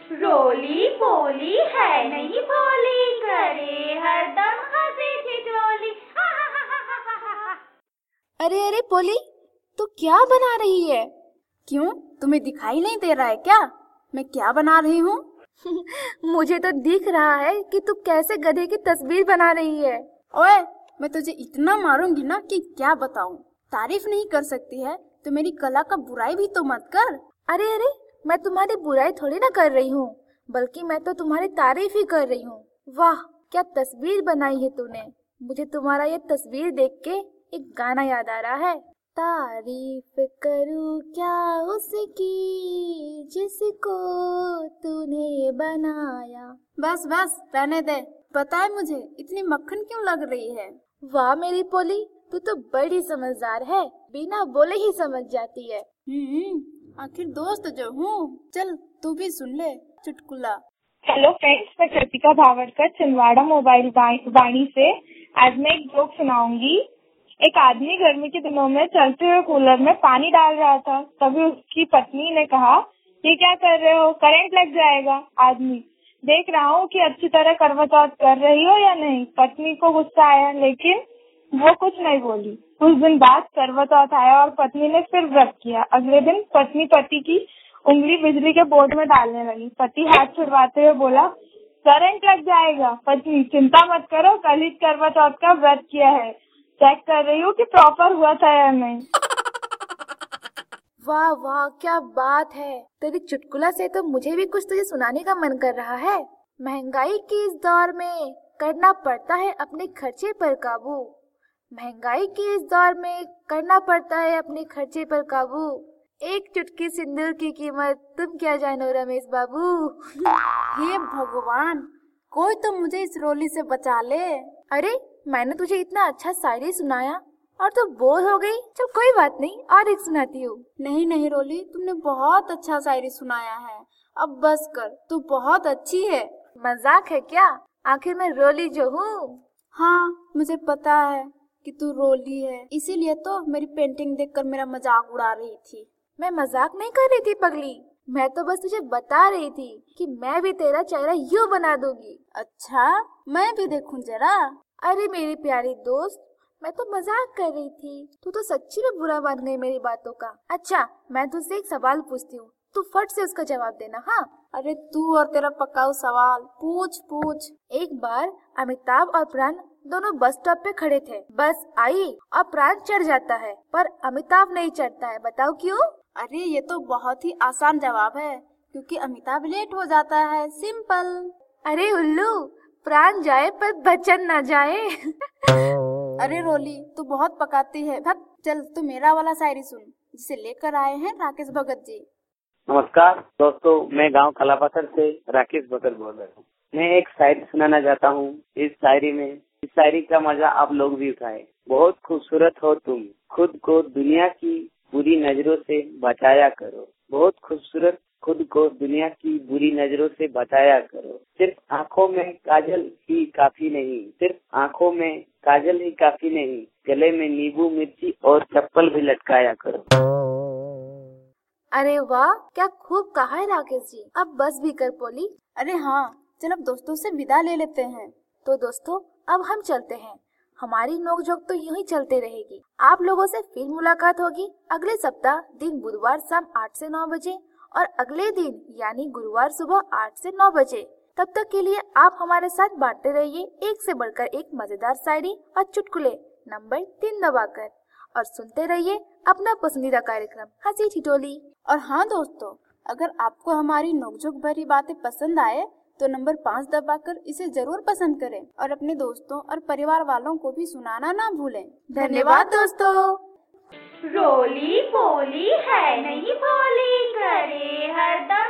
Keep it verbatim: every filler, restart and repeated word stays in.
रोली पोली है नहीं भोली, करे हरदम हंसी ठिठोली। अरे अरे पोली, तू क्या बना रही है? क्यों, तुम्हें दिखाई नहीं दे रहा है क्या मैं क्या बना रही हूँ? मुझे तो दिख रहा है कि तू कैसे गधे की तस्वीर बना रही है। ओए, मैं तुझे इतना मारूंगी ना कि क्या बताऊं। तारीफ नहीं कर सकती है तो मेरी कला का बुराई भी तो मत कर। अरे अरे, मैं तुम्हारी बुराई थोड़ी ना कर रही हूँ, बल्कि मैं तो तुम्हारी तारीफ ही कर रही हूँ। वाह, क्या तस्वीर बनाई है तूने। मुझे तुम्हारा ये तस्वीर देख के एक गाना याद आ रहा है। तारीफ करूँ क्या उसकी जिसको तूने बनाया। बस बस रहने दे। पता है मुझे इतनी मक्खन क्यों लग रही है। वाह मेरी पोली, तू तो बड़ी समझदार है, बिना बोले ही समझ जाती है। हम्म आखिर दोस्त जो हूँ। चल तू भी सुन ले चुटकुला। हेलो फ्रेंड्स, मैं कृतिका भावड़कर छिंदवाड़ा मोबाइल वाणी से। आज मैं एक जोक सुनाऊंगी। एक आदमी गर्मी के दिनों में चलते हुए कूलर में पानी डाल रहा था। तभी उसकी पत्नी ने कहा, ये क्या कर रहे हो, करंट लग जाएगा। आदमी, देख रहा हूँ कि अच्छी तरह करवा चौथ कर रही हो या नहीं। पत्नी को गुस्सा आया लेकिन वो कुछ नहीं बोली। कुछ दिन बाद करवा चौथ आया और पत्नी ने फिर व्रत किया। अगले दिन पत्नी पति की उंगली बिजली के बोर्ड में डालने लगी। पति हाथ छुड़वाते हुए बोला, करंट लग जाएगा। पत्नी, चिंता मत करो, कल ही करवा चौथ का व्रत किया है, चेक कर रही हूँ कि प्रॉपर हुआ था या नहीं। वाह वाह, क्या बात है। तेरी चुटकुला से तो मुझे भी कुछ तुझे सुनाने का मन कर रहा है। महंगाई के इस दौर में करना पड़ता है अपने खर्चे पर काबू। महंगाई के इस दौर में करना पड़ता है अपने खर्चे पर काबू। एक चुटकी सिंदूर की कीमत तुम क्या जानो रमेश बाबू। हे भगवान, कोई तो मुझे इस रोली से बचा ले। अरे, मैंने तुझे इतना अच्छा शायरी सुनाया और तू बोर हो गई। चल कोई बात नहीं, और एक सुनाती हूँ। नहीं नहीं रोली, तुमने बहुत अच्छा शायरी सुनाया है, अब बस कर, तू बहुत अच्छी है। मजाक है क्या? आखिर मैं रोली जो हूँ। हाँ, मुझे पता है कि तू रोली है, इसीलिए तो मेरी पेंटिंग देखकर मेरा मजाक उड़ा रही थी। मैं मजाक नहीं कर रही थी पगली, मैं तो बस तुझे बता रही थी कि मैं भी तेरा चेहरा यूं बना दूंगी। अच्छा, मैं भी देखूं जरा। अरे मेरी प्यारी दोस्त, मैं तो मजाक कर रही थी, तू तो सच्ची में बुरा मान गई मेरी बातों का। अच्छा, मैं तुझसे एक सवाल पूछती हूँ, तू फट से उसका जवाब देना। हाँ? अरे तू और तेरा पकाऊ सवाल, पूछ पूछ। एक बार अमिताभ और प्राण दोनों बस स्टॉप पे खड़े थे। बस आई और प्राण चढ़ जाता है, पर अमिताभ नहीं चढ़ता है। बताओ क्यों? अरे ये तो बहुत ही आसान जवाब है, क्योंकि अमिताभ लेट हो जाता है, सिंपल। अरे उल्लू, प्राण जाए पर बचन ना जाए। अरे रोली, तू बहुत पकाती है। भग, चल तू मेरा वाला शायरी सुन, जिसे लेकर आए हैं राकेश भगत जी। नमस्कार दोस्तों, मैं गांव कलापत्थर से राकेश भगत बोल रहा हूँ। मैं एक शायरी सुनाना चाहता हूँ। इस शायरी में इस शायरी का मजा आप लोग भी उठाए। बहुत खूबसूरत हो तुम, खुद को दुनिया की बुरी नजरों से बचाया करो। बहुत खूबसूरत, खुद को दुनिया की बुरी नजरों से बचाया करो। सिर्फ आँखों में काजल ही काफी नहीं, सिर्फ आँखों में काजल ही काफी नहीं, गले में नींबू मिर्ची और चप्पल भी लटकाया करो। अरे वाह, क्या खूब कहा है राकेश जी। अब बस भी कर पोली। अरे हाँ, चल अब दोस्तों से विदा ले लेते हैं। तो दोस्तों, अब हम चलते हैं। हमारी नोकझोंक तो यूं ही चलते रहेगी। आप लोगों से फिर मुलाकात होगी अगले सप्ताह दिन बुधवार शाम आठ से नौ बजे और अगले दिन यानी गुरुवार सुबह आठ से नौ बजे। तब तक के लिए आप हमारे साथ बांटते रहिए एक से बढ़कर एक मजेदार शायरी और चुटकुले नंबर तीन दबाकर, और सुनते रहिए अपना पसंदीदा कार्यक्रम हंसी ठिठोली। और हाँ दोस्तों, अगर आपको हमारी नोकझोंक भरी बातें पसंद आए तो नंबर पाँच दबाकर इसे जरूर पसंद करें और अपने दोस्तों और परिवार वालों को भी सुनाना ना भूलें। धन्यवाद दोस्तों। रोली पोली है नहीं भोली, करे हरदम